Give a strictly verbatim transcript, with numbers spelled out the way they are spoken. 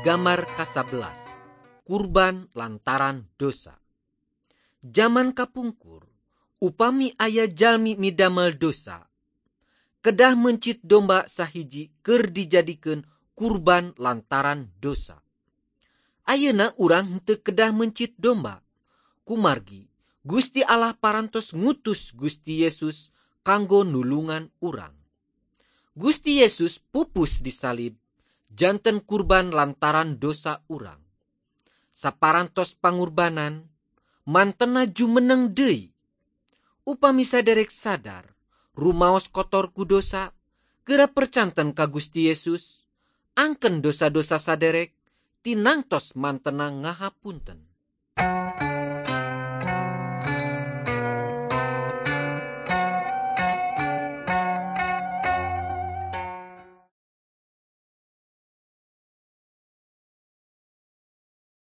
Gambar kasabelas, kurban lantaran dosa. Zaman kapungkur, upami aya jalmi midamel dosa, kedah mencit domba sahiji keur dijadikeun kurban lantaran dosa. Ayeuna urang henteu kedah mencit domba, kumargi Gusti Allah parantos ngutus Gusti Yesus kanggo nulungan urang. Gusti Yesus pupus di salib, janten kurban lantaran dosa urang. Saparantos pangurbanan, mantena jumeneng deui. Upami saderek sadar, rumaos kotor ku dosa, geura percanten ka Gusti Yesus, angken dosa-dosa saderek, tinangtos mantena ngahapunten.